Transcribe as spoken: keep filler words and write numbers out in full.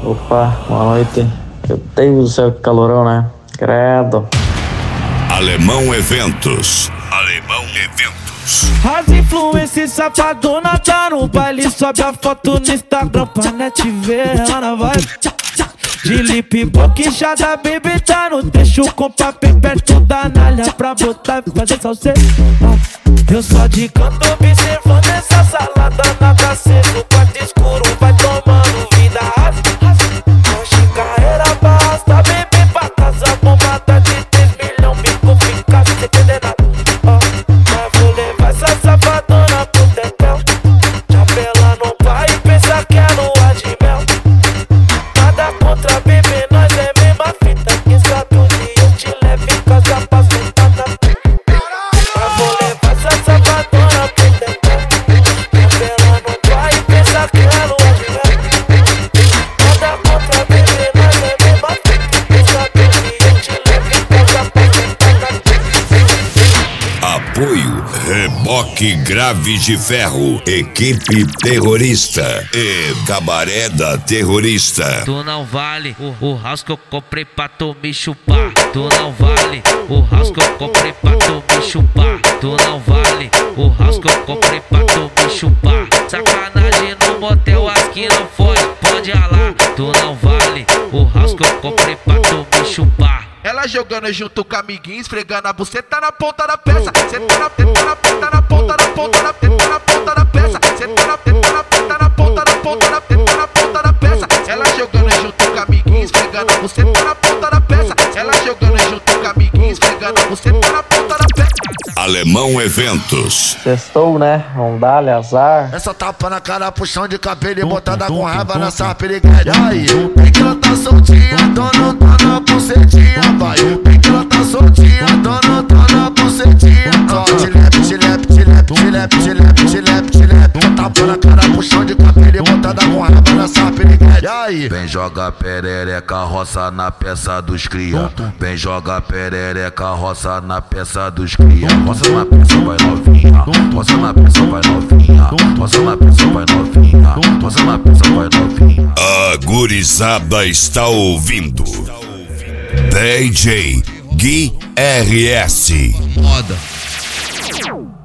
Opa, boa noite. Meu Deus do céu, que calorão, né? Credo. Alemão Eventos. Alemão Eventos. As influências safadona tá no baile, sobe a foto no Instagram pra net ver ela na vibe. De lip boquinchada, baby, tá no deixo com papel perto da nalha pra botar e fazer salseiro. Eu só de canto observando essa salada na cacete. No quarto escuro vai tomando vida. Hoje carreira basta, baby, pra casa bombada de três milhões, bico fica sem entender nada. Mas vou levar essa safadona pro tetel. Chapela no pai e pensa que é lua de mel. Nada contra bebê, nós é mesma fita. Quem sabe um dia eu te levo em casa pra sentar na pita. Mas vou levar essa safadona pro tetel. Chapela no pai e pensa que é lua de mel. Nada contra bebê, nós é mesma fita. Quem sabe um dia eu te levo em casa pra sentar na pita. Apoio Reboque Graves de Ferro, Equipe Terrorista e Cabaré da Terrorista. Tu não vale o, o house que eu comprei pra tu me chupar. Tu não vale o house que eu comprei pra tu me chupar. Tu não vale o house que eu comprei pra tu me chupar. Sacanagem no motel, as que não foi, pode ralar. Tu não vale o house que eu comprei pra tu me chupar. Ela jogando junto com amiguinho, esfregando a buceta na ponta da peça. Cê tá na teta na teta na ponta da ponta da teta na ponta da peça. Cê tá na teta na teta na ponta da ponta da teta na ponta da peça. Ela jogando junto com amiguinho, esfregando a buceta na ponta da peça. Ela jogando junto com amiguinho, esfregando a buceta na ponta da peça. Alemão Eventos. Sextou, né? Vamos dar-lhe azar. Essa tapa na cara, puxão de cabelo e botada com raiva nessa perigueira. Aí, bem que ela tá soltinha, dono tá na bucetinha. Vai, bem que ela tá soltinha, dono tá na bucetinha. Tilepe, tilepe, tilepe, tilepe, tilepe, tilepe, tilepe. Tapa na cara, puxão de cabelo e botada com raiva nessa perigueira. Aí, vem joga perereca, roça na peça dos cria. Vem joga perereca, roça na peça dos cria. Roça na peça, vai novinha. Roça na peça, vai novinha. Roça na peça, vai novinha. Roça na peça, vai novinha. A gurizada está ouvindo. D J Gui R S. Moda.